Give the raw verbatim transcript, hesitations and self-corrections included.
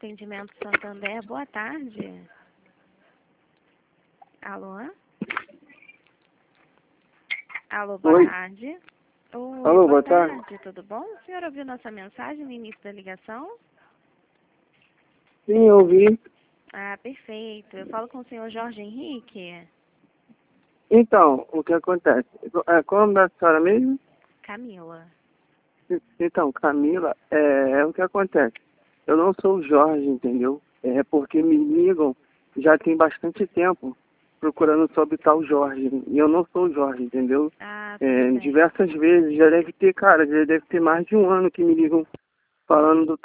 Atendimento Santander, boa tarde. Alô? Alô, boa Oi. tarde. Oi, Alô, boa, boa tarde. tarde. Tudo bom? O senhor ouviu nossa mensagem no início da ligação? Sim, eu ouvi. Ah, perfeito. Eu falo com o senhor Jorge Henrique. Então, o que acontece? É, qual é o nome da senhora mesmo? Camila. Então, Camila, é, é o que acontece. Eu não sou o Jorge, entendeu? É porque me ligam já tem bastante tempo procurando sobre tal Jorge. E eu não sou o Jorge, entendeu? Ah, tudo É, bem. diversas vezes, já deve ter, cara, já deve ter mais de um ano que me ligam falando do